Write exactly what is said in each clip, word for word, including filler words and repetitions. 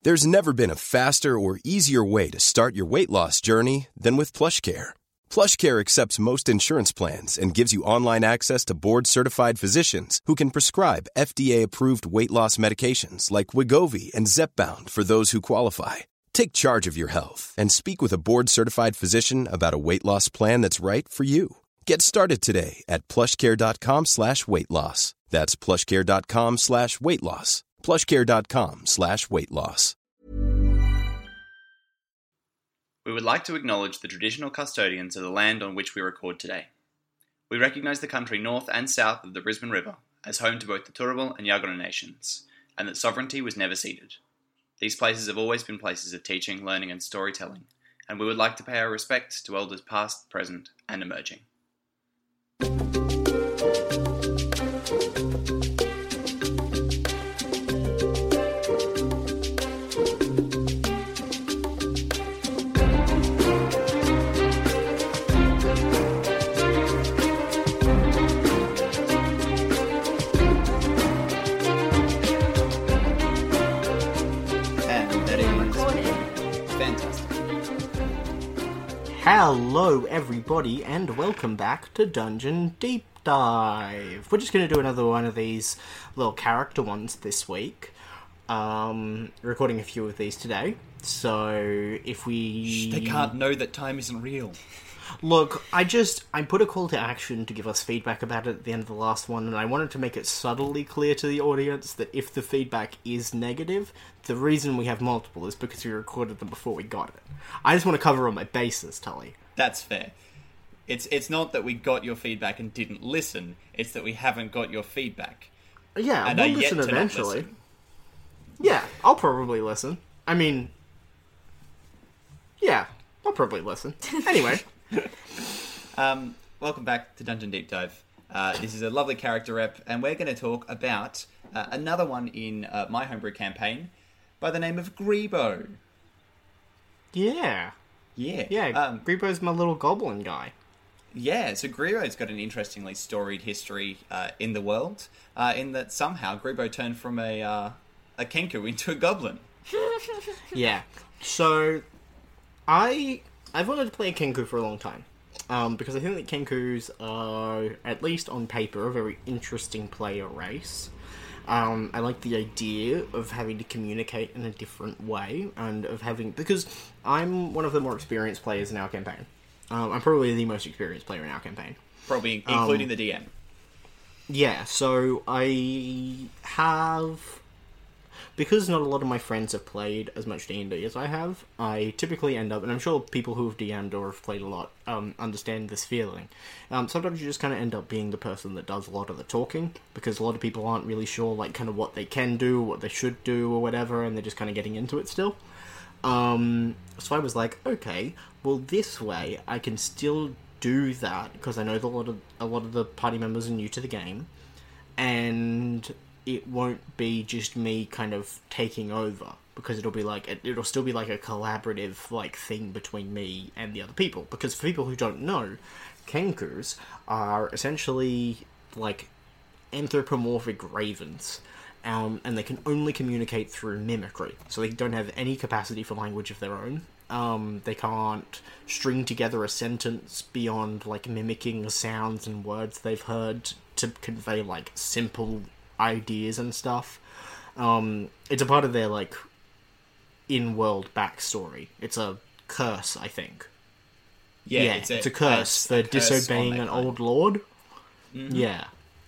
There's never been a faster or easier way to start your weight loss journey than with PlushCare. PlushCare accepts most insurance plans and gives you online access to board-certified physicians who can prescribe F D A-approved weight loss medications like Wegovy and Zepbound for those who qualify. Take charge of your health and speak with a board-certified physician about a weight loss plan that's right for you. Get started today at plushcare.com slash weight loss. That's plushcare.com slash weight loss. plushcare.com slash weight loss. We would like to acknowledge the traditional custodians of the land on which we record today. We recognise the country north and south of the Brisbane River as home to both the Turrbal and Yagara nations, and that sovereignty was never ceded. These places have always been places of teaching, learning and storytelling, and we would like to pay our respects to elders past, present and emerging. Hello everybody and welcome back to Dungeon Deep Dive. We're just going to do another one of these little character ones this week. Um, recording a few of these today. So if we... They can't know that time isn't real. Look, I just, I put a call to action to give us feedback about it at the end of the last one, and I wanted to make it subtly clear to the audience that if the feedback is negative, the reason we have multiple is because we recorded them before we got it. I just want to cover all my bases, Tully. That's fair. It's it's not that we got your feedback and didn't listen, it's that we haven't got your feedback. Yeah, and we'll are yet listen to eventually. Not listen. Yeah, I'll probably listen. I mean... Yeah, I'll probably listen. Anyway... um, welcome back to Dungeon Deep Dive. Uh, this is a lovely character rep, and we're going to talk about uh, another one in uh, my homebrew campaign by the name of Greebo. Yeah. Yeah. Yeah, um, Greebo's my little goblin guy. Yeah, so Greebo's got an interestingly storied history uh, in the world, uh, in that somehow Greebo turned from a, uh, a Kenku into a goblin. Yeah. So, I... I've wanted to play a Kenku for a long time, um, because I think that Kenkus are, at least on paper, a very interesting player race. Um, I like the idea of having to communicate in a different way, and of having... Because I'm one of the more experienced players in our campaign. Um, I'm probably the most experienced player in our campaign. Probably including um, the D M. Yeah, so I have... Because not a lot of my friends have played as much D and D as I have, I typically end up, and I'm sure people who have D M'd or have played a lot um, understand this feeling, um, sometimes you just kind of end up being the person that does a lot of the talking, because a lot of people aren't really sure, like, kind of what they can do, what they should do, or whatever, and they're just kind of getting into it still. Um, so I was like, okay, well, this way I can still do that, because I know that a lot of, a lot of the party members are new to the game, and... it won't be just me kind of taking over, because it'll be like, it, it'll still be like a collaborative, like, thing between me and the other people. Because for people who don't know, Kenkus are essentially, like, anthropomorphic ravens, um, and they can only communicate through mimicry, so they don't have any capacity for language of their own. Um, they can't string together a sentence beyond, like, mimicking sounds and words they've heard to convey, like, simple ideas and stuff. Um, it's a part of their, like, in-world backstory. It's a curse, I think. Yeah, yeah it's, a, it's a curse a, for a curse disobeying an old lord. Mm-hmm. Yeah.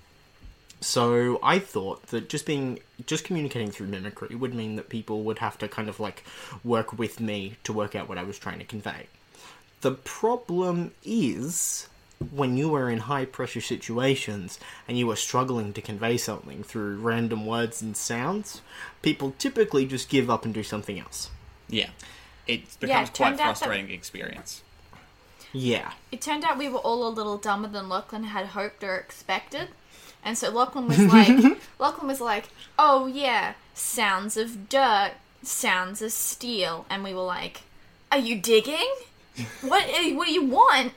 So I thought that just being, just communicating through mimicry would mean that people would have to kind of, like, work with me to work out what I was trying to convey. The problem is... when you were in high-pressure situations and you were struggling to convey something through random words and sounds, people typically just give up and do something else. Yeah. It becomes Yeah, it quite turned out frustrating experience. Yeah. It turned out we were all a little dumber than Lachlan had hoped or expected. And so Lachlan was like, Lachlan was like, oh yeah, sounds of dirt, sounds of steel. And we were like, are you digging? What, what do you want?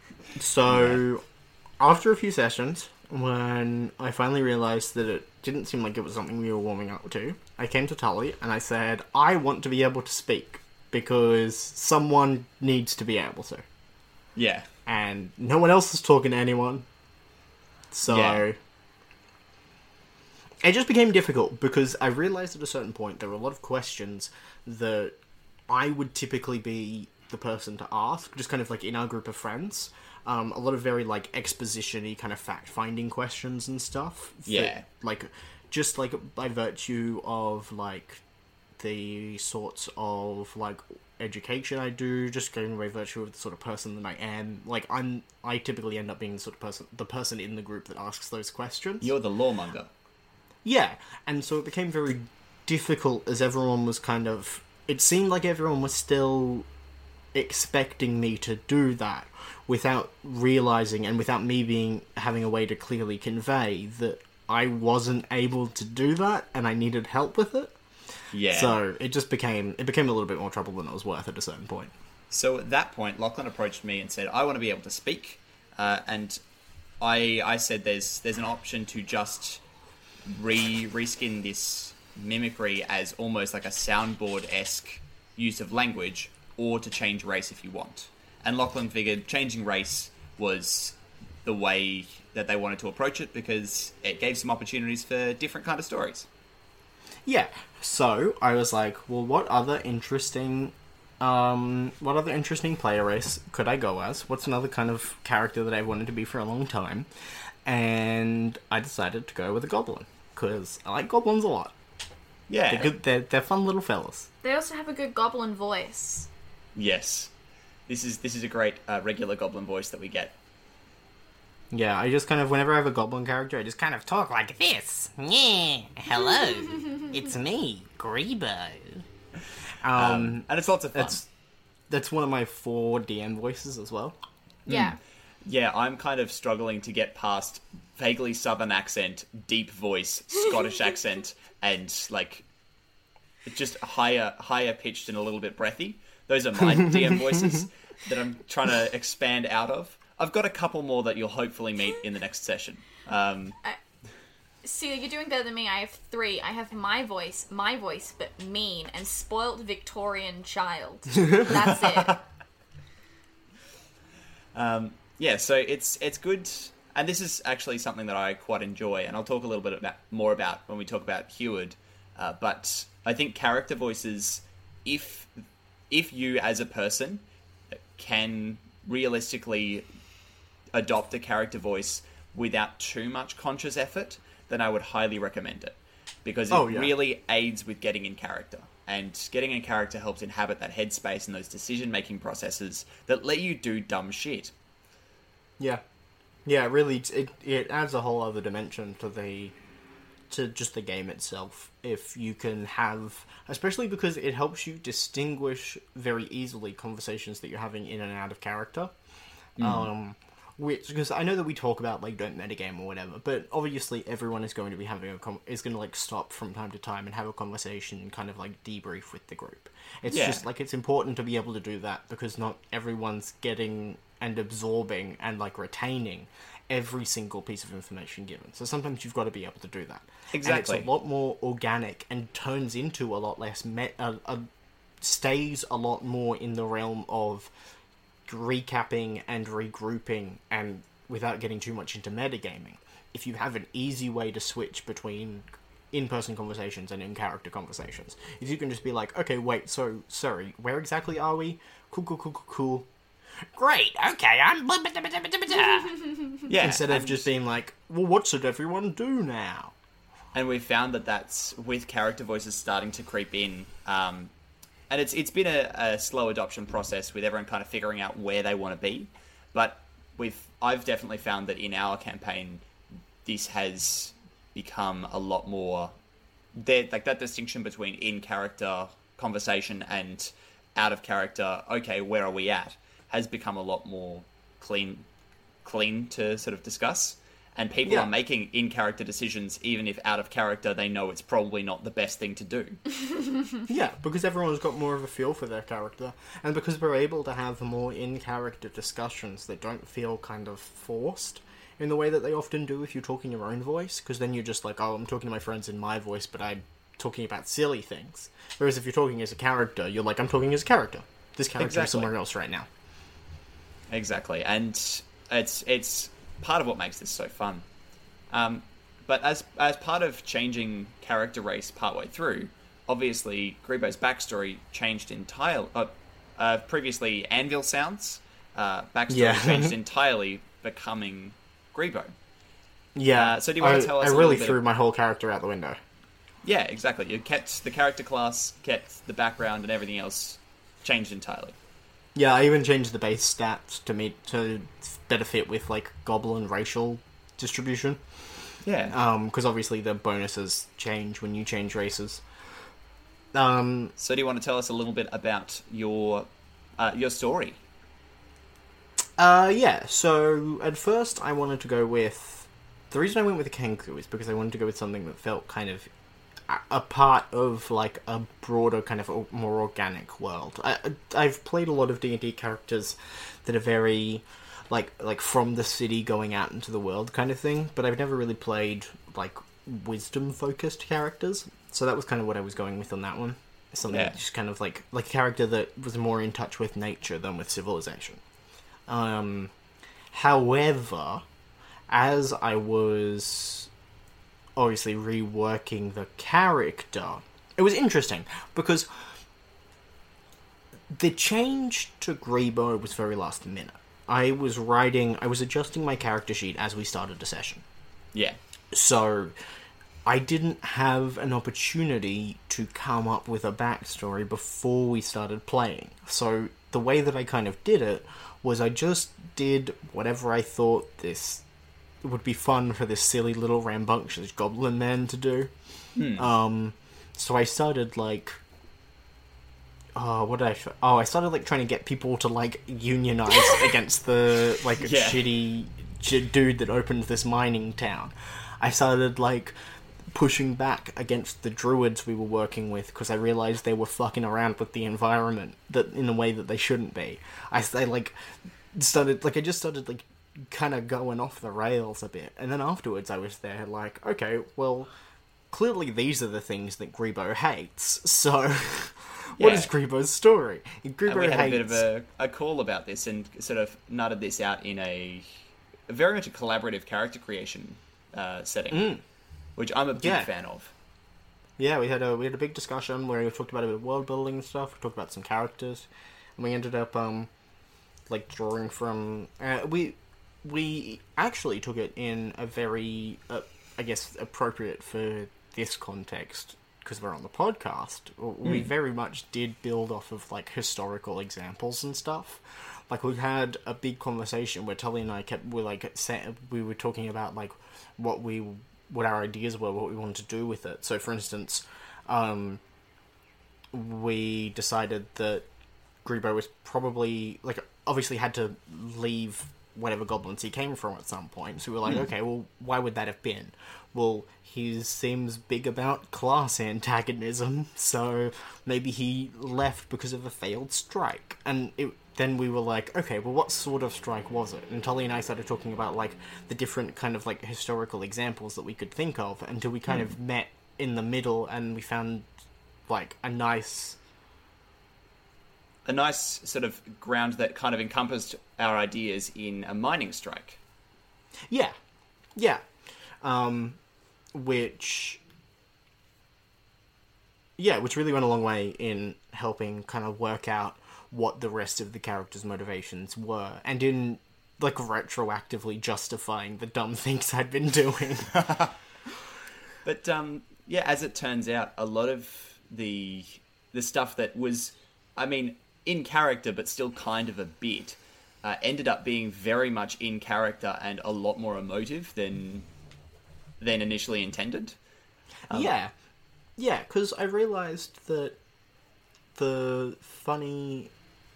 So, after a few sessions, when I finally realised that it didn't seem like it was something we were warming up to, I came to Tully and I said, I want to be able to speak because someone needs to be able to. Yeah. And no one else is talking to anyone. So... Yeah. It just became difficult because I realised at a certain point there were a lot of questions that I would typically be the person to ask, just kind of like in our group of friends. Um, a lot of very like exposition-y kind of fact-finding questions and stuff. that, Yeah. like, just like by virtue of like the sorts of like education I do, just going by virtue of the sort of person that I am. Like I'm, I typically end up being the sort of person, the person in the group that asks those questions. You're the lawmonger. Yeah, and so it became very difficult as everyone was kind of... It seemed like everyone was still expecting me to do that without realising and without me being having a way to clearly convey that I wasn't able to do that and I needed help with it. Yeah. So it just became... It became a little bit more trouble than it was worth at a certain point. So at that point, Lachlan approached me and said, I want to be able to speak. Uh, and I I said there's there's an option to just... re reskin this mimicry as almost like a soundboard-esque use of language, or to change race if you want. And Lachlan figured changing race was the way that they wanted to approach it because it gave some opportunities for different kind of stories. Yeah, so I was like, well, what other interesting, um, what other interesting player race could I go as? What's another kind of character that I've wanted to be for a long time? And I decided to go with a goblin, because I like goblins a lot. Yeah. They're good, they're, they're fun little fellas. They also have a good goblin voice. Yes. This is this is a great uh, regular goblin voice that we get. Yeah, I just kind of, whenever I have a goblin character, I just kind of talk like this. Yeah, hello, it's me, Grebo. Um, Um, and it's lots of fun. that's, that's one of my four D M voices as well. Yeah. Yeah, I'm kind of struggling to get past vaguely southern accent, deep voice, Scottish accent, and like just higher higher pitched and a little bit breathy. Those are my D M voices that I'm trying to expand out of. I've got a couple more that you'll hopefully meet in the next session. Um, See, you're doing better than me. I have three. I have my voice, my voice, but mean, and spoilt Victorian child. That's it. Um, yeah, so it's it's good, and this is actually something that I quite enjoy, and I'll talk a little bit about, more about when we talk about Heward. Uh, but I think character voices, if if you as a person can realistically adopt a character voice without too much conscious effort, then I would highly recommend it, because it Oh, yeah. really aids with getting in character. And getting in character helps inhabit that headspace and those decision-making processes that let you do dumb shit. Yeah, yeah. Really, it it adds a whole other dimension to the to just the game itself. If you can have, especially because it helps you distinguish very easily conversations that you're having in and out of character. Mm. Um, which, because I know that we talk about like don't metagame or whatever, but obviously everyone is going to be having a com- is going to like stop from time to time and have a conversation and kind of like debrief with the group. It's Yeah. just like it's important to be able to do that because not everyone's getting and absorbing and like retaining every single piece of information given. So sometimes you've got to be able to do that. Exactly. And it's a lot more organic and turns into a lot less met. Uh, uh, stays a lot more in the realm of recapping and regrouping, and without getting too much into metagaming. If you have an easy way to switch between in-person conversations and in-character conversations, if you can just be like, okay, wait, so sorry, where exactly are we? Cool, cool, cool, cool, cool. Great, okay, I'm... Yeah, Instead of and- just being like, well, what should everyone do now? And we've found that that's, with character voices starting to creep in, um, and it's it's been a, a slow adoption process with everyone kind of figuring out where they want to be, but we've I've definitely found that in our campaign, this has become a lot more, there like that distinction between in character conversation and out of character. Okay, where are we at? Has become a lot more clean, clean to sort of discuss. And people Yeah. are making in-character decisions, even if out of character they know it's probably not the best thing to do. Yeah, because everyone's got more of a feel for their character, and because we're able to have more in-character discussions that don't feel kind of forced in the way that they often do if you're talking your own voice, because then you're just like, oh, I'm talking to my friends in my voice, but I talking about silly things. Whereas if you're talking as a character, you're like, I'm talking as a character. This character Exactly. is somewhere else right now. Exactly, and it's it's part of what makes this so fun. Um, but as as part of changing character race partway through, obviously Greebo's backstory changed entirely. Uh, uh, previously, Anvil Sounds uh, backstory Yeah. changed entirely, becoming Greebo. Yeah. Uh, so do you want I, to tell us I a really little bit threw of- my whole character out the window. Yeah, exactly. You kept the character class, kept the background, and everything else changed entirely. Yeah, I even changed the base stats to meet to better fit with like goblin racial distribution. Yeah. Um, because obviously the bonuses change when you change races. Um, So do you want to tell us a little bit about your uh, your story? uh, yeah. So at first I wanted to go with the reason I went with the Kenku is because I wanted to go with something that felt kind of a- a part of like a broader kind of o- more organic world. I, I've played a lot of D and D characters that are very like like from the city going out into the world kind of thing, but I've never really played like wisdom focused characters. So that was kind of what I was going with on that one. Something Yeah. that just kind of like like a character that was more in touch with nature than with civilization. Um, however, as I was obviously reworking the character, it was interesting because the change to Greebo was very last minute. I was writing, I was adjusting my character sheet as we started a session. Yeah. So I didn't have an opportunity to come up with a backstory before we started playing. So the way that I kind of did it was I just did whatever I thought this would be fun for this silly little rambunctious goblin man to do. Um, so I started like, oh, what did I? Oh, I started like trying to get people to like unionize against the like Yeah. shitty j- dude that opened this mining town. I started like pushing back against the druids we were working with because I realized they were fucking around with the environment that in a way that they shouldn't be. I, I like started like I just started like kind of going off the rails a bit, and then afterwards I was there like, okay, well, clearly these are the things that Greebo hates. So, what Yeah. is Greebo's story? Greebo And we had hates. a bit of a, a call about this and sort of nutted this out in a, a very much a collaborative character creation uh, setting, which I'm a big Yeah. fan of. Yeah, we had a we had a big discussion where we talked about a bit of world building and stuff. We talked about some characters, and we ended up um like drawing from uh, we we actually took it in a very uh, I guess appropriate for this context because we're on the podcast. We very much did build off of like historical examples and stuff. Like we had a big conversation where Tully and I kept we like set, we were talking about like what we what our ideas were, what we wanted to do with it. So, for instance, um, we decided that Greebo was probably like obviously had to leave whatever goblins he came from at some point. So we were like, okay, well, why would that have been? Well, he seems big about class antagonism, so maybe he left because of a failed strike. And it, then we were like, okay, well, what sort of strike was it? And Tully and I started talking about, like, the different kind of, like, historical examples that we could think of until we kind of met in the middle and we found, like, a nice... A nice sort of ground that kind of encompassed our ideas in a mining strike. Yeah. Yeah. Um, which... Yeah, which really went a long way in helping kind of work out what the rest of the characters' motivations were, and in, like, retroactively justifying the dumb things I'd been doing. But, um, yeah, as it turns out, a lot of the the stuff that was, I mean, in character, but still kind of a bit, uh, ended up being very much in character and a lot more emotive than than initially intended. Yeah. Yeah, because I realised that the funny...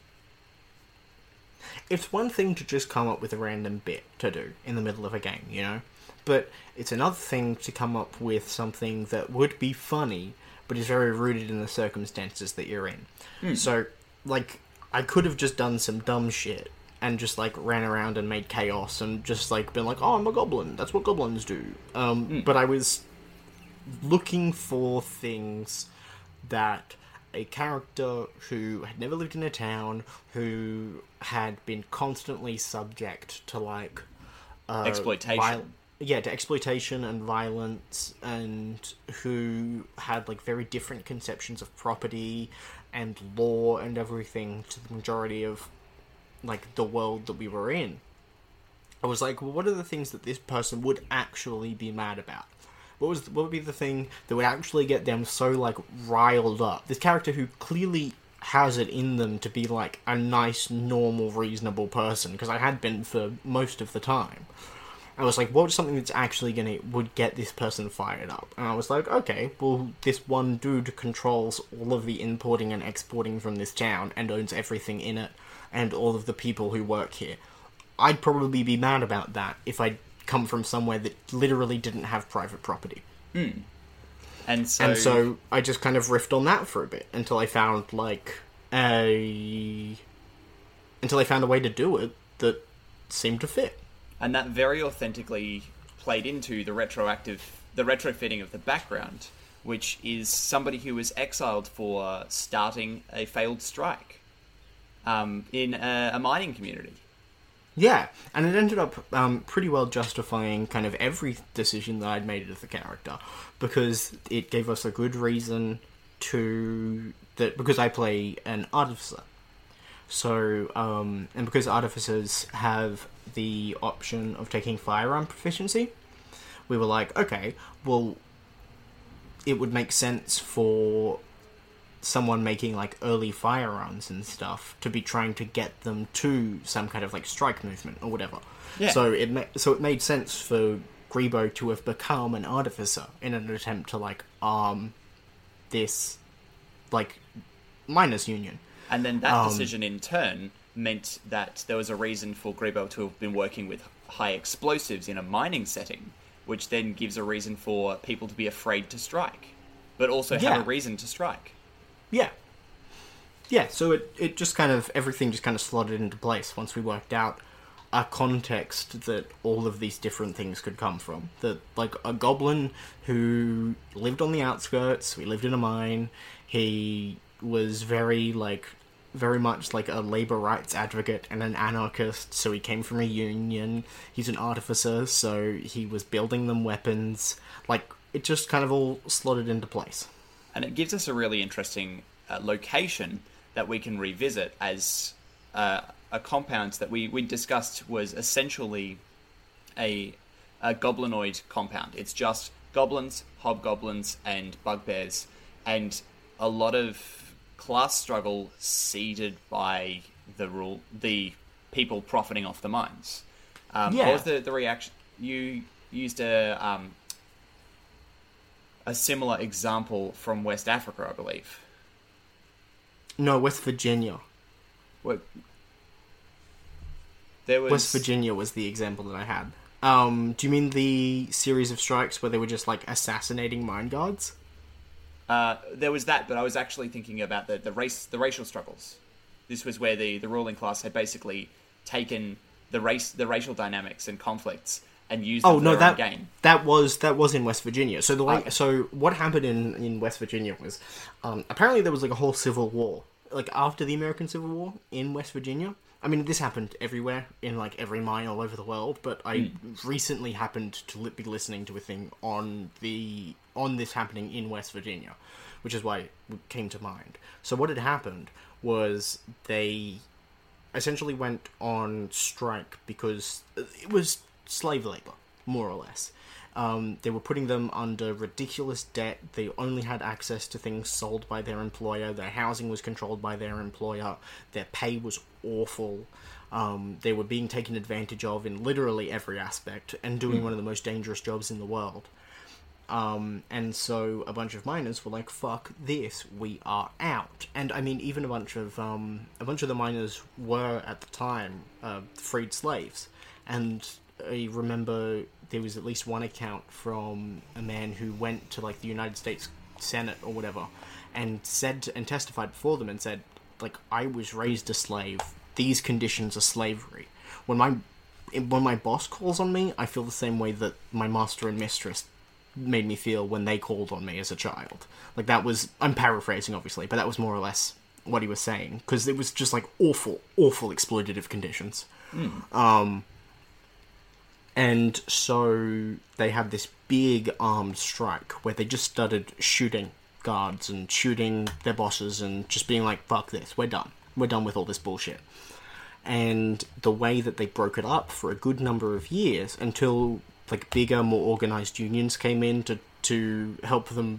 It's one thing to just come up with a random bit to do in the middle of a game, you know? But it's another thing to come up with something that would be funny, but is very rooted in the circumstances that you're in. So, like, I could have just done some dumb shit and just, like, ran around and made chaos and just, like, been like, oh, I'm a goblin. That's what goblins do. Um, But I was... looking for things that a character who had never lived in a town, who had been constantly subject to, like... Uh, exploitation. Viol- yeah, to exploitation and violence, and who had, like, very different conceptions of property and law and everything to the majority of, like, the world that we were in. I was like, well, what are the things that this person would actually be mad about? What was what would be the thing that would actually get them so, like, riled up? This character who clearly has it in them to be, like, a nice, normal, reasonable person, because I had been for most of the time. I was like, what was something that's actually gonna would get this person fired up? And I was like, okay, well, this one dude controls all of the importing and exporting from this town and owns everything in it, and all of the people who work here. I'd probably be mad about that if I'd come from somewhere that literally didn't have private property. Hmm. And so... And so I just kind of riffed on that for a bit until I found, like, a... Until I found a way to do it that seemed to fit. And that very authentically played into the retroactive... the retrofitting of the background, which is somebody who was exiled for starting a failed strike um, in a, a mining community. Yeah, and it ended up um, pretty well justifying kind of every decision that I'd made as the character, because it gave us a good reason to... that because I play an artificer. So, um, and because artificers have the option of taking firearm proficiency, we were like, okay, well, it would make sense for someone making, like, early firearms and stuff to be trying to get them to some kind of, like, strike movement or whatever. Yeah. So it ma- so it made sense for Grebo to have become an artificer in an attempt to, like, arm this, like, miners' union. And then that Um, decision, in turn, meant that there was a reason for Grebo to have been working with high explosives in a mining setting, which then gives a reason for people to be afraid to strike, but also Yeah. have a reason to strike. Yeah. Yeah, so it, it just kind of, everything just kind of slotted into place once we worked out a context that all of these different things could come from. That, like, a goblin who lived on the outskirts, we lived in a mine, he was very, like, very much like a labor rights advocate and an anarchist, so he came from a union, he's an artificer, so he was building them weapons, like, it just kind of all slotted into place. And it gives us a really interesting uh, location that we can revisit as uh, a compound that we, we discussed was essentially a, a goblinoid compound. It's just goblins, hobgoblins, and bugbears, and a lot of class struggle seeded by the rule, the people profiting off the mines. Um, Yeah. What was the, the reaction? You used a... Um, a similar example from West Africa, I believe. No, West Virginia. What? There was West Virginia was the example that I had. Um, do you mean the series of strikes where they were just, like, assassinating mine guards? Uh, there was that, but I was actually thinking about the, the race, the racial struggles. This was where the, the ruling class had basically taken the race, the racial dynamics and conflicts, and used them Oh for no, their that own gain. that was that was in West Virginia. So the way, Okay. so what happened in, in West Virginia was um, apparently there was like a whole civil war, like after the American Civil War in West Virginia. I mean, this happened everywhere in like every mine all over the world, but I Mm. recently happened to li- be listening to a thing on the on this happening in West Virginia, which is why it came to mind. So what had happened was they essentially went on strike because it was slave labor, more or less. Um, they were putting them under ridiculous debt. They only had access to things sold by their employer. Their housing was controlled by their employer. Their pay was awful. Um, they were being taken advantage of in literally every aspect and doing one of the most dangerous jobs in the world. Um, and so a bunch of miners were like, fuck this, we are out. And I mean, even a bunch of, um, a bunch of the miners were, at the time, uh, freed slaves. And I remember there was at least one account from a man who went to, like, the United States Senate or whatever, and said, and testified before them and said, like, I was raised a slave, these conditions are slavery. When my, when my boss calls on me, I feel the same way that my master and mistress made me feel when they called on me as a child. Like, that was... I'm paraphrasing, obviously, but that was more or less what he was saying. Because it was just, like, awful, awful exploitative conditions. Mm. Um, and so they had this big armed strike where they just started shooting guards and shooting their bosses and just being like, fuck this, we're done. We're done with all this bullshit. And the way that they broke it up for a good number of years until, like, bigger, more organised unions came in to, to help them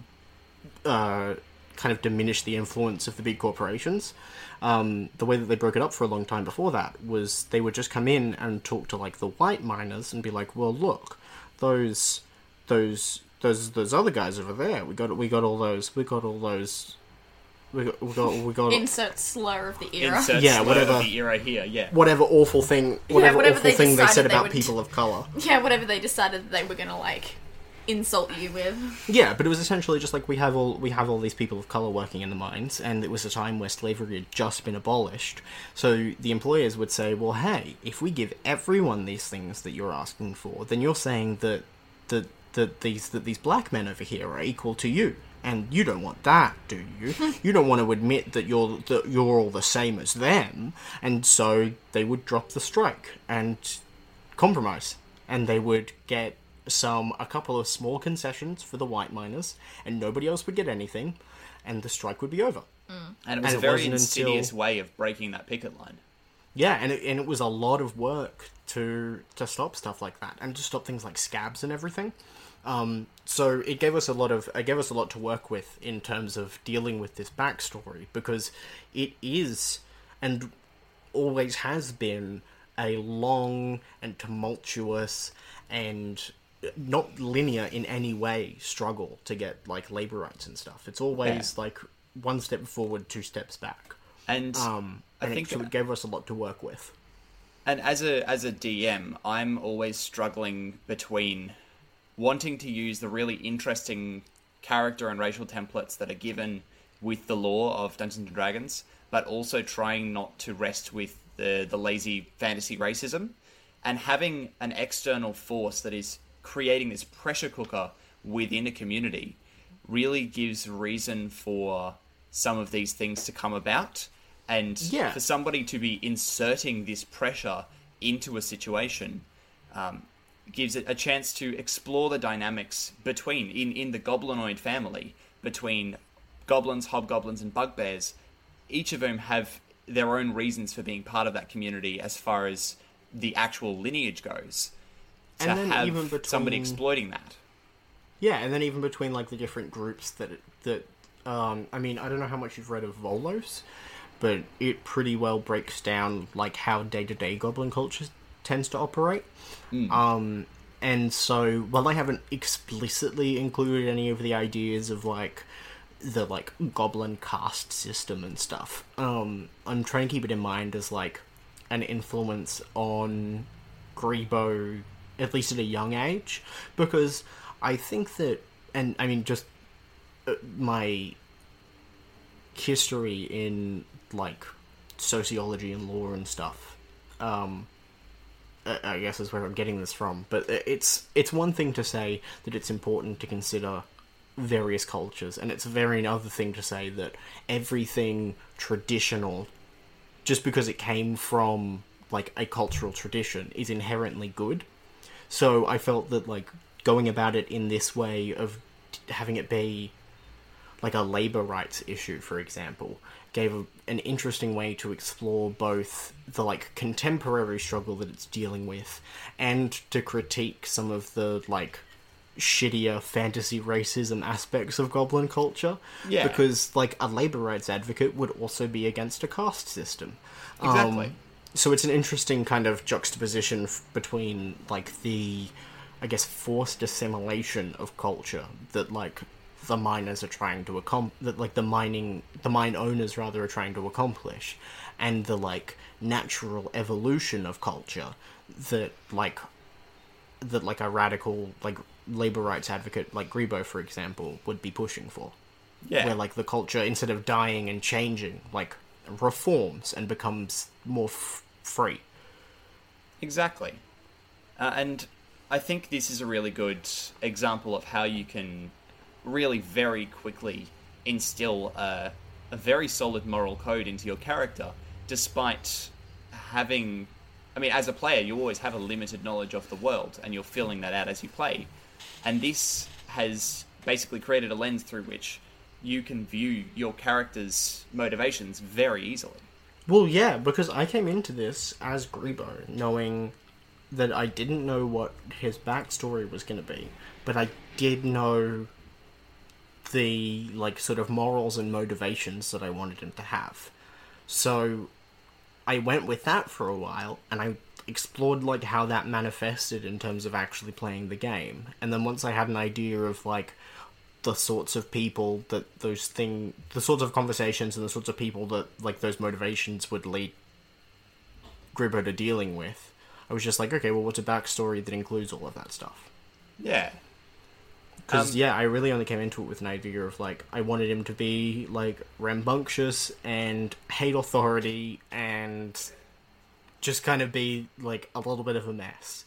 uh, kind of diminish the influence of the big corporations. Um, the way that they broke it up for a long time before that was they would just come in and talk to, like, the white miners and be like, well, look, those, those, those, those other guys over there, we got, we got all those, we got all those, we got, we got, we got Insert slur of the era. Insert Yeah, slur whatever. of the era here, yeah. whatever awful thing, whatever, whatever awful they thing they decided said they about would- people of colour. Yeah, whatever they decided that they were gonna, like, insult you with. Yeah, but it was essentially just like we have all we have all these people of color working in the mines, and it was a time where slavery had just been abolished. So the employers would say, "Well, hey, if we give everyone these things that you're asking for, then you're saying that that that these that these black men over here are equal to you, and you don't want that, do you? You don't want to admit that you're that you're all the same as them." And so they would drop the strike and compromise, and they would get some a couple of small concessions for the white miners, and nobody else would get anything, and the strike would be over. And it was And a it very wasn't insidious until- way of breaking that picket line. Yeah, and it, and it was a lot of work to to stop stuff like that, and to stop things like scabs and everything. Um, so it gave us a lot of it gave us a lot to work with in terms of dealing with this backstory, because it is and always has been a long and tumultuous and not linear in any way struggle to get, like, labor rights and stuff. It's always Yeah. like one step forward, two steps back. And Um, I and think it, so it gave us a lot to work with. And as a as a D M, I'm always struggling between wanting to use the really interesting character and racial templates that are given with the lore of Dungeons and Dragons, but also trying not to rest with the the lazy fantasy racism, and having an external force that is creating this pressure cooker within a community really gives reason for some of these things to come about. And Yeah. for somebody to be inserting this pressure into a situation um, gives it a chance to explore the dynamics between, in, in the goblinoid family, between goblins, hobgoblins, and bugbears. Each of whom have their own reasons for being part of that community as far as the actual lineage goes. To And then have even between- somebody exploiting that. Yeah, and then even between, like, the different groups that that um, I mean, I don't know how much you've read of Volos, but it pretty well breaks down, like, how day-to-day goblin culture tends to operate. Um, and so, while I haven't explicitly included any of the ideas of, like, the, like, goblin caste system and stuff, um, I'm trying to keep it in mind as, like, an influence on Grebo, at least at a young age, because I think that, and I mean, just uh, my history in, like, sociology and law and stuff, um, I I guess is where I'm getting this from, but it's it's one thing to say that it's important to consider various cultures, and it's a very another thing to say that everything traditional, just because it came from, like, a cultural tradition, is inherently good. So I felt that, like, going about it in this way of having it be like a labor rights issue, for example, gave a, an interesting way to explore both the, like, contemporary struggle that it's dealing with, and to critique some of the, like, shittier fantasy racism aspects of goblin culture. Yeah. Because, like, a labor rights advocate would also be against a caste system. Exactly. Um, so it's an interesting kind of juxtaposition f- between, like, the, I guess, forced assimilation of culture that, like, the miners are trying to accom- that, like, the mining, the mine owners, rather, are trying to accomplish, and the, like, natural evolution of culture that, like, that, like, a radical, like, labor rights advocate, like Grebo, for example, would be pushing for. Yeah. Where, like, the culture, instead of dying and changing, like, reforms and becomes more f- free. Exactly. Uh, and I think this is a really good example of how you can really very quickly instill a, a very solid moral code into your character, despite having... I mean, as a player, you always have a limited knowledge of the world, and you're filling that out as you play. And this has basically created a lens through which you can view your character's motivations very easily. Well, yeah, because I came into this as Grebo, knowing that I didn't know what his backstory was going to be, but I did know the, like, sort of morals and motivations that I wanted him to have. So I went with that for a while, and I explored, like, how that manifested in terms of actually playing the game. And then once I had an idea of, like, the sorts of people that those thing, the sorts of conversations and the sorts of people that, like, those motivations would lead Grebo to dealing with, I was just like, okay, well, what's a backstory that includes all of that stuff? Yeah. Because, Um, yeah, I really only came into it with an idea of, like, I wanted him to be, like, rambunctious and hate authority and just kind of be, like, a little bit of a mess.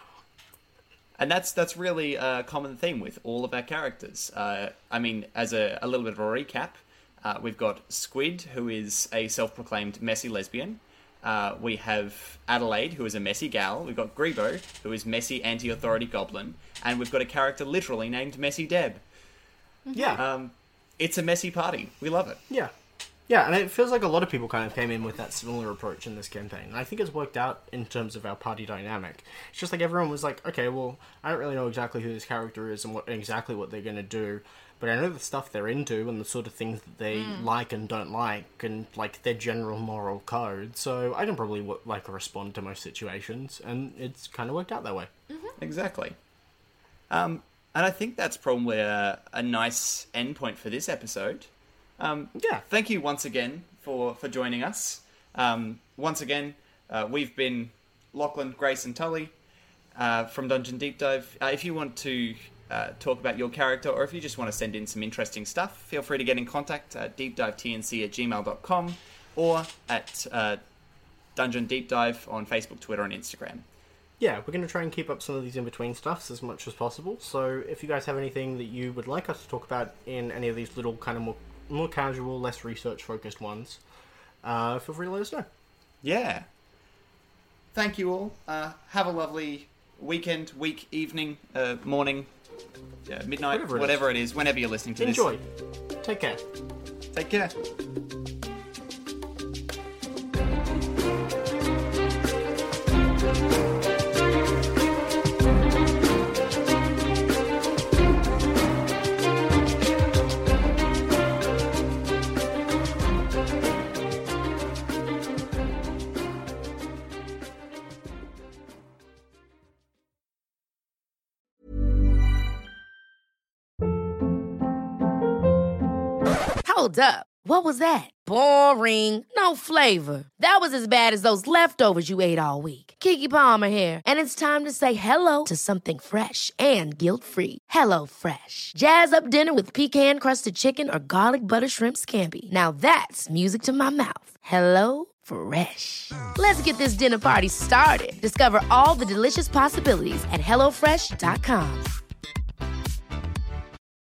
And that's that's really a common theme with all of our characters. Uh, I mean, as a, a little bit of a recap, uh, we've got Squid, who is a self-proclaimed messy lesbian. Uh, we have Adelaide, who is a messy gal. We've got Grebo, who is messy anti-authority goblin. And we've got a character literally named Messy Deb. Yeah. Um, it's a messy party. We love it. Yeah. Yeah, and it feels like a lot of people kind of came in with that similar approach in this campaign. And I think it's worked out in terms of our party dynamic. It's just like everyone was like, okay, well, I don't really know exactly who this character is and what exactly what they're going to do, but I know the stuff they're into and the sort of things that they mm. like and don't like and, like, their general moral code. So I can probably, like, respond to most situations, and it's kind of worked out that way. Mm-hmm. Exactly. Um, and I think that's probably a, a nice endpoint for this episode. Um, yeah. Thank you once again for, for joining us. Um, once again, uh, we've been Lachlan, Grace, and Tully uh, from Dungeon Deep Dive. Uh, if you want to uh, talk about your character, or if you just want to send in some interesting stuff, feel free to get in contact at deepdivetnc at gmail dot com or at uh, Dungeon Deep Dive on Facebook, Twitter, and Instagram. Yeah, we're going to try and keep up some of these in-between stuffs as much as possible. So if you guys have anything that you would like us to talk about in any of these little kind of more more casual, less research-focused ones, uh, feel free to let us know. Yeah. Thank you all. Uh, have a lovely weekend, week, evening, uh, morning, uh, midnight, whatever it, whatever it is, whenever you're listening to Enjoy. this. Enjoy. Take care. Take care. Hold up. What was that? Boring. No flavor. That was as bad as those leftovers you ate all week. Keke Palmer here, and it's time to say hello to something fresh and guilt-free. Hello Fresh. Jazz up dinner with pecan-crusted chicken or garlic butter shrimp scampi. Now that's music to my mouth. Hello Fresh. Let's get this dinner party started. Discover all the delicious possibilities at hello fresh dot com.